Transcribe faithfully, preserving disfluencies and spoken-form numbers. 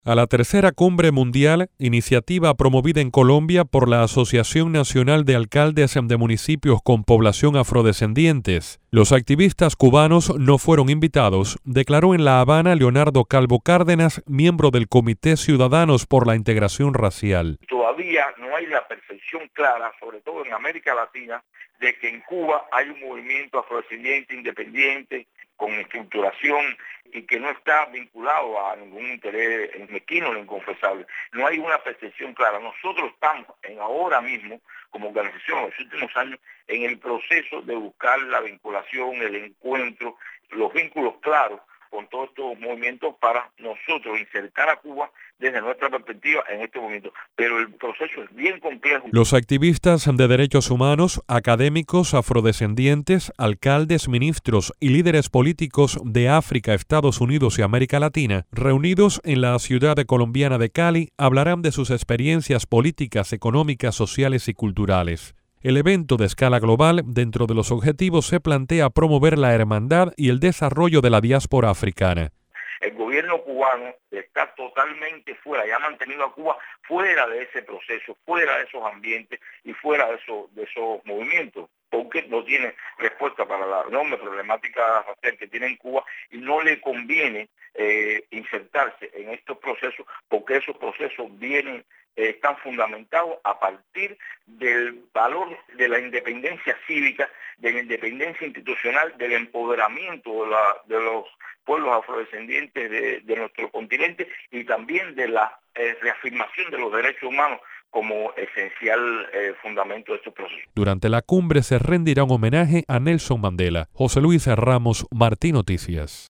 A la tercera cumbre mundial, iniciativa promovida en Colombia por la Asociación Nacional de Alcaldes de Municipios con Población Afrodescendientes. Los activistas cubanos no fueron invitados, declaró en La Habana Leonardo Calvo Cárdenas, miembro del Comité Ciudadanos por la Integración Racial. Todavía no hay la percepción clara, sobre todo en América Latina, de que en Cuba hay un movimiento afrodescendiente independiente, con estructuración y que no está vinculado a ningún interés mezquino ni inconfesable. No hay una percepción clara. Nosotros estamos en ahora mismo, como organización, en los últimos años, en el proceso de buscar la vinculación, el encuentro, los vínculos claros con todos estos movimientos para nosotros insertar a Cuba desde nuestra perspectiva en este momento. Pero el proceso es bien complejo. Los activistas de derechos humanos, académicos, afrodescendientes, alcaldes, ministros y líderes políticos de África, Estados Unidos y América Latina, reunidos en la ciudad colombiana de Cali, hablarán de sus experiencias políticas, económicas, sociales y culturales. El evento de escala global, dentro de los objetivos, se plantea promover la hermandad y el desarrollo de la diáspora africana. El gobierno cubano está totalmente fuera y ha mantenido a Cuba fuera de ese proceso, fuera de esos ambientes y fuera de esos, de esos movimientos, porque no tiene respuesta para la enorme problemática racial que tiene en Cuba y no le conviene eh, insertarse en estos procesos porque esos procesos vienen Eh, están fundamentados a partir del valor de la independencia cívica, de la independencia institucional, del empoderamiento de, la, de los pueblos afrodescendientes de, de nuestro continente y también de la eh, reafirmación de los derechos humanos como esencial eh, fundamento de estos procesos. Durante la cumbre se rendirá un homenaje a Nelson Mandela. José Luis Ramos, Martí Noticias.